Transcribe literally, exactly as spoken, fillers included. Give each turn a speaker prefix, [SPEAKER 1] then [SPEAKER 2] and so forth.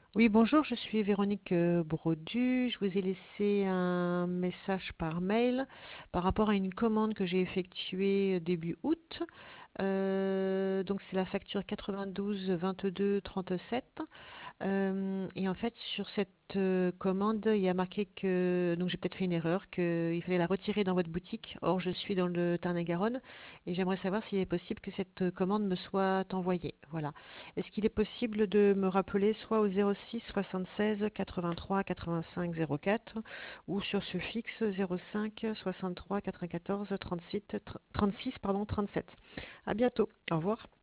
[SPEAKER 1] Oui, bonjour, je suis Véronique euh, Brodu. Je vous ai laissé un message par mail par rapport à une commande que j'ai effectuée euh, début août. Euh, donc c'est la facture quatre-vingt-douze vingt-deux trente-sept. Euh, et en fait, sur cette euh, commande, il y a marqué que, donc j'ai peut-être fait une erreur, qu'il fallait la retirer dans votre boutique. Or, je suis dans le Tarn-et-Garonne et j'aimerais savoir s'il est possible que cette euh, commande me soit envoyée. Voilà. Est-ce qu'il est possible de me rappeler soit au zéro six soixante-seize quatre-vingt-trois quatre-vingt-cinq zéro quatre ou sur ce fixe zéro cinq soixante-trois quatre-vingt-quatorze trente-six, trente-six pardon, trente-sept. À bientôt. Au revoir.